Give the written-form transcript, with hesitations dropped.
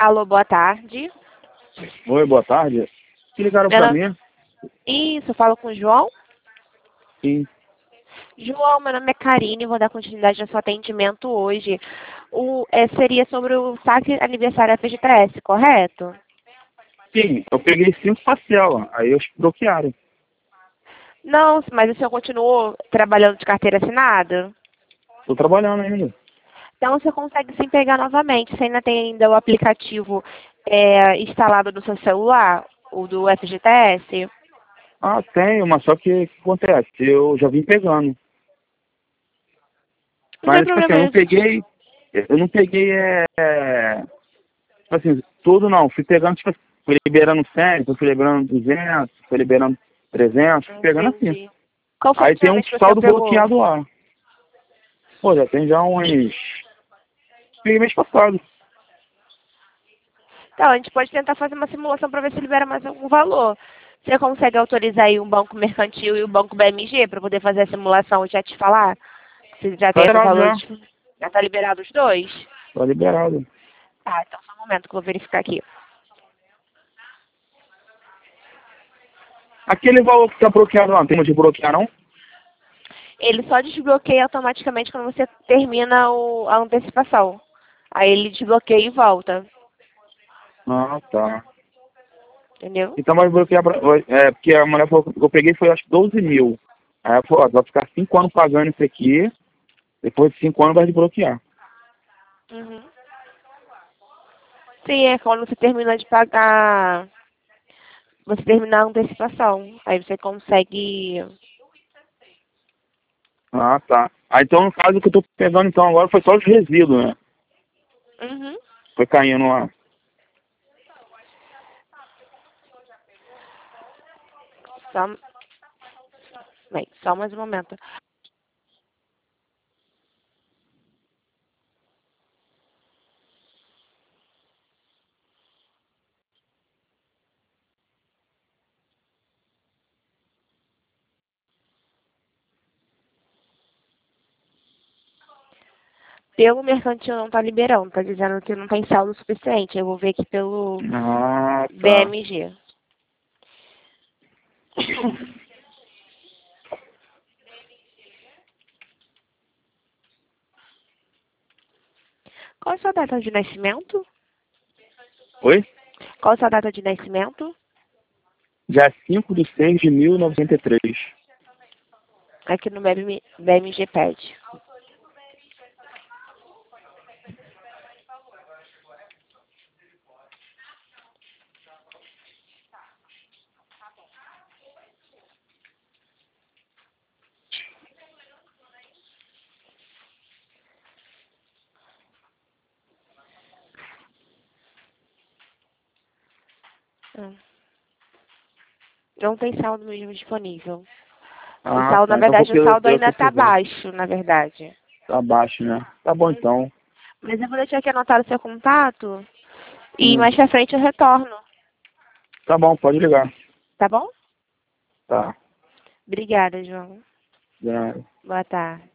Alô, boa tarde. Oi, boa tarde. Que ligaram Meu pra nome... mim? Isso, eu falo com o João. Sim. João, meu nome é Karine, vou dar continuidade ao seu atendimento hoje. Seria sobre o saque aniversário FGTS, correto? Sim, eu peguei 5 parcelas, aí eles bloquearam. Não, mas o senhor continuou trabalhando de carteira assinada? Tô trabalhando ainda. Então você consegue sim pegar novamente. Você ainda tem ainda o aplicativo instalado no seu celular, o do FGTS? Ah, tenho, mas só que o que acontece? Eu já vim pegando. Não tem Mas, tipo assim, problema. eu não peguei, tipo assim, tudo não. Fui pegando, tipo assim, fui liberando 100, fui liberando 200, fui liberando 300, fui pegando assim. Entendi. Qual foi a Aí tem última um vez que o senhor saldo pegou? bloqueado lá. Pô, já tem já uns... Peguei mês passado. Então, a gente pode tentar fazer uma simulação para ver se libera mais algum valor. Você consegue autorizar aí um banco mercantil e o banco BMG para poder fazer a simulação e já te falar? Se já Tá tem o liberado valor, já. já está liberado os dois? Tá liberado. Tá, então só um momento que eu vou verificar aqui. Aquele valor que tá bloqueado lá, não tem como desbloquear não? Ele só desbloqueia automaticamente quando você termina a antecipação. Aí ele desbloqueia e volta. Ah, tá. Entendeu? Então vai bloquear, porque a mulher falou que eu peguei foi acho que 12 mil. Aí ela falou, ó, vai ficar 5 anos pagando isso aqui, depois de 5 anos vai desbloquear. Uhum. Sim, é quando você termina de pagar, você terminar a antecipação. Aí você consegue. Ah, tá. Aí então no caso o que eu tô pegando então agora foi só os resíduos, né? Uhum. Foi caindo lá. Só, bem, só mais um momento. Pelo mercantil não está liberando, está dizendo que não tem saldo suficiente. Eu vou ver aqui pelo Ah, tá. BMG. Qual é a sua data de nascimento? Oi? Qual é a sua data de nascimento? Dia 5 de 6 de 1993. Aqui no BMG pede. Hum. Não tem saldo mesmo disponível. O Ah, saldo, na tá. Então vou verdade, o saldo ainda está precisar. baixo, na verdade. Tá baixo, né? Tá bom então. Mas eu vou deixar aqui anotado o seu contato e Hum. mais pra frente eu retorno. Tá bom, pode ligar. Tá bom? Tá. Obrigada, João. Já. Boa tarde.